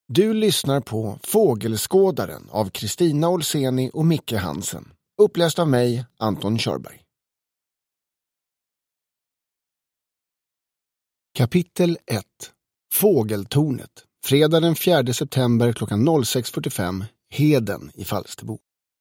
Du lyssnar på Fågelskådaren av Kristina Olseni och Micke Hansen. Uppläst av mig, Anton Körberg. Kapitel 1. Fågeltornet. Fredag den 4 september klockan 06.45. Heden i Falsterbo.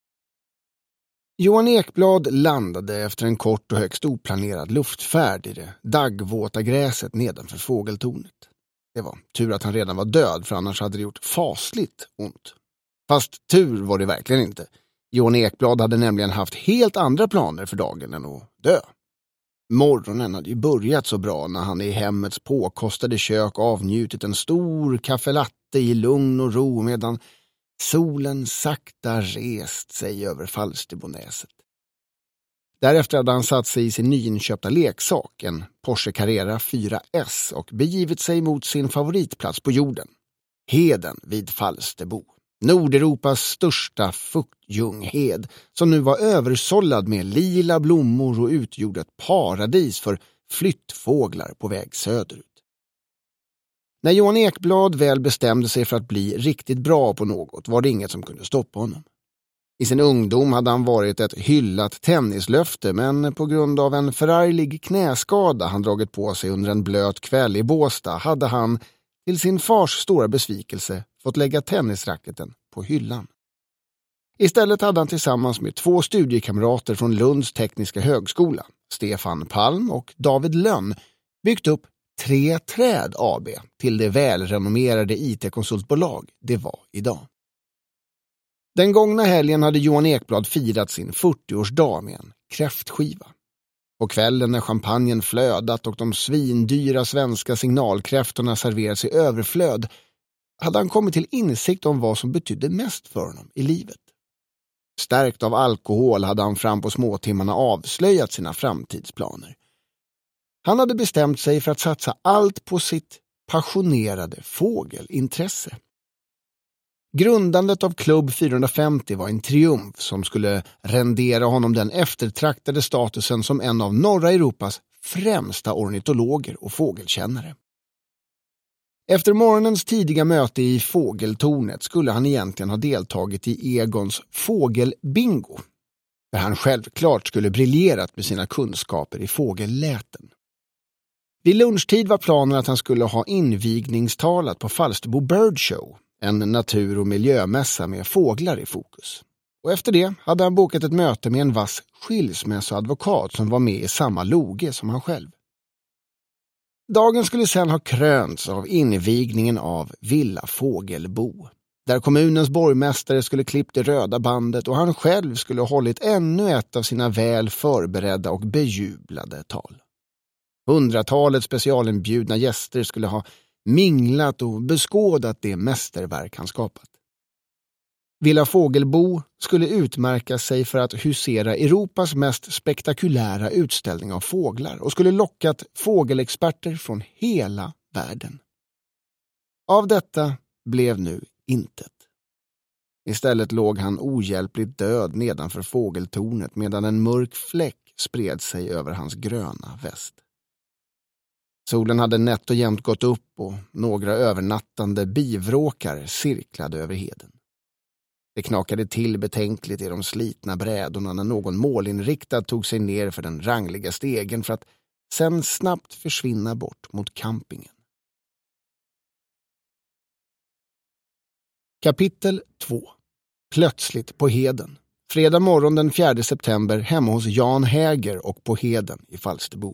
Johan Ekblad landade efter en kort och högst oplanerad luftfärd i det daggvåta gräset nedanför fågeltornet. Det var tur att han redan var död, för annars hade det gjort fasligt ont. Fast tur var det verkligen inte. Johan Ekblad hade nämligen haft helt andra planer för dagen än att dö. Morgonen hade ju börjat så bra när han i hemmets påkostade kök avnjutit en stor kaffelatte i lugn och ro medan solen sakta rest sig över Falsterbonäset. Därefter hade han satt sig i sin nyinköpta leksak, en Porsche Carrera 4S, och begivit sig mot sin favoritplats på jorden. Heden vid Falsterbo. Nordeuropas största fuktljunghed, som nu var översållad med lila blommor och utgjorde ett paradis för flyttfåglar på väg söderut. När Johan Ekblad väl bestämde sig för att bli riktigt bra på något var det inget som kunde stoppa honom. I sin ungdom hade han varit ett hyllat tennislöfte, men på grund av en förarglig knäskada han dragit på sig under en blöt kväll i Båstad hade han, till sin fars stora besvikelse, fått lägga tennisracketen på hyllan. Istället hade han tillsammans med 2 studiekamrater från Lunds tekniska högskola, Stefan Palm och David Lönn, byggt upp 3 Träd AB till det välrenommerade IT-konsultbolag det var idag. Den gångna helgen hade Johan Ekblad firat sin 40-årsdag med en kräftskiva. På kvällen när champagnen flödat och de svindyra svenska signalkräftorna serverats i överflöd hade han kommit till insikt om vad som betydde mest för honom i livet. Stärkt av alkohol hade han fram på småtimmarna avslöjat sina framtidsplaner. Han hade bestämt sig för att satsa allt på sitt passionerade fågelintresse. Grundandet av Klubb 450 var en triumf som skulle rendera honom den eftertraktade statusen som en av norra Europas främsta ornitologer och fågelkännare. Efter morgonens tidiga möte i fågeltornet skulle han egentligen ha deltagit i Egons fågelbingo, där han självklart skulle briljerat med sina kunskaper i fågelläten. Vid lunchtid var planen att han skulle ha invigningstalat på Falsterbo Bird Show, en natur- och miljömässa med fåglar i fokus. Och efter det hade han bokat ett möte med en vass skilsmässoadvokat som var med i samma loge som han själv. Dagen skulle sedan ha krönts av invigningen av Villa Fågelbo, där kommunens borgmästare skulle klippt det röda bandet och han själv skulle ha hållit ännu ett av sina väl förberedda och bejublade tal. 100-talet specialinbjudna gäster skulle ha minglat och beskådat det mästerverk han skapat. Villa Fågelbo skulle utmärka sig för att husera Europas mest spektakulära utställning av fåglar och skulle lockat fågelexperter från hela världen. Av detta blev nu intet. Istället låg han ohjälpligt död nedanför fågeltornet medan en mörk fläck spred sig över hans gröna väst. Solen hade nätt och jämnt gått upp och några övernattande bivråkar cirklade över heden. Det knakade till betänkligt i de slitna brädorna när någon målinriktad tog sig ner för den rangliga stegen för att sen snabbt försvinna bort mot campingen. Kapitel 2. Plötsligt på heden. Fredag morgon den 4 september hemma hos Jan Häger och på heden i Falsterbo.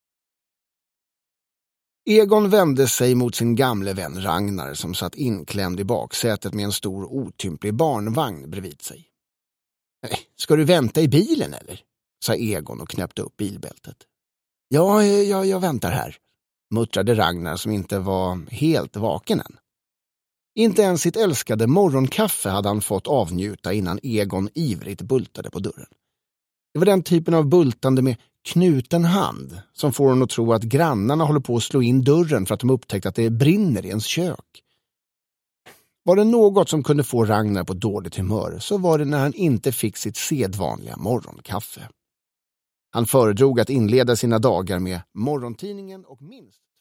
Egon vände sig mot sin gamle vän Ragnar som satt inklämd i baksätet med en stor otymplig barnvagn bredvid sig. Ska du vänta i bilen eller? Sa Egon och knäppte upp bilbältet. Ja, jag väntar här, muttrade Ragnar som inte var helt vaken än. Inte ens sitt älskade morgonkaffe hade han fått avnjuta innan Egon ivrigt bultade på dörren. Det var den typen av bultande med knuten hand som får hon att tro att grannarna håller på att slå in dörren för att de upptäckt att det brinner i ens kök. Var det något som kunde få Ragnar på dåligt humör så var det när han inte fick sitt sedvanliga morgonkaffe. Han föredrog att inleda sina dagar med morgontidningen och minst